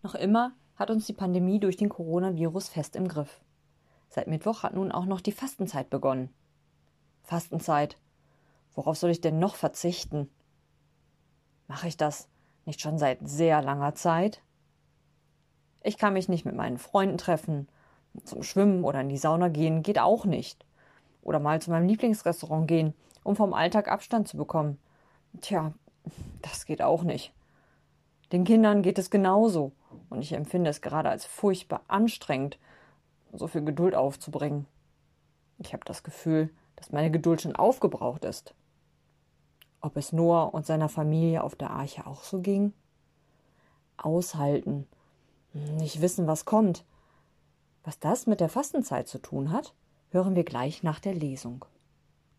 Noch immer hat uns die Pandemie durch den Coronavirus fest im Griff. Seit Mittwoch hat nun auch noch die Fastenzeit begonnen. Fastenzeit. Worauf soll ich denn noch verzichten? Mache ich das nicht schon seit sehr langer Zeit? Ich kann mich nicht mit meinen Freunden treffen. Zum Schwimmen oder in die Sauna gehen geht auch nicht. Oder mal zu meinem Lieblingsrestaurant gehen, um vom Alltag Abstand zu bekommen. Tja, das geht auch nicht. Den Kindern geht es genauso. Und ich empfinde es gerade als furchtbar anstrengend, so viel Geduld aufzubringen. Ich habe das Gefühl, dass meine Geduld schon aufgebraucht ist. Ob es Noah und seiner Familie auf der Arche auch so ging? Aushalten. Nicht wissen, was kommt. Was das mit der Fastenzeit zu tun hat, hören wir gleich nach der Lesung.